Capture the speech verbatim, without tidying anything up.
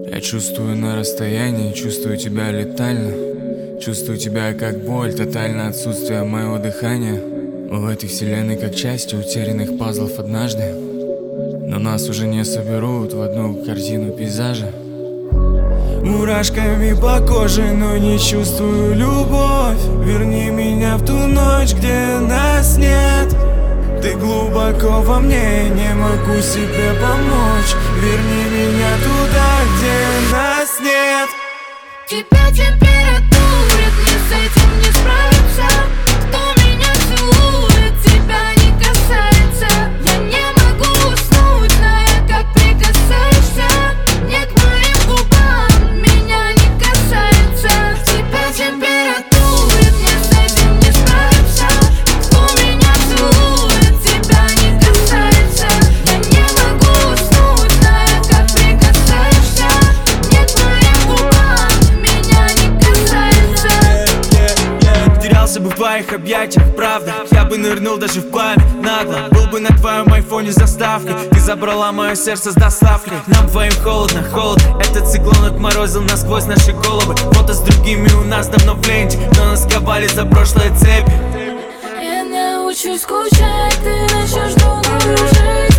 Я чувствую на расстоянии, чувствую тебя летально. Чувствую тебя как боль, тотальное отсутствие моего дыхания. Мы в этой вселенной как части утерянных пазлов однажды, но нас уже не соберут в одну картину пейзажа. Мурашками по коже, но не чувствую любовь. Верни меня в ту ночь, где нас нет. Ты глубоко во мне, не могу себе помочь. Верни меня туда, где нас нет. Тебя температурит, мне с этим не справиться. Кто меня целует, тебя не касается. Я не могу уснуть, зная, как прикасаешься. Не к моим губам, меня не касается. Тебя температурит, мне с этим не справиться. Кто меня целует, тебя не касается. Я не могу уснуть, зная, как прикасаешься. Не к моим губам, меня не касается. Терялся бы в твоих объятиях, правда. Я бы нырнул даже в пламя нагло. Был бы на твоем айфоне заставкой. Ты забрала мое сердце с доставкой. Нам двоим холодно, холодно. Этот циклон отморозил насквозь наши головы. Фото с другими у нас давно в ленте, но нас сковали за прошлые цепи. Я научусь скучать, ты начнешь долго жить.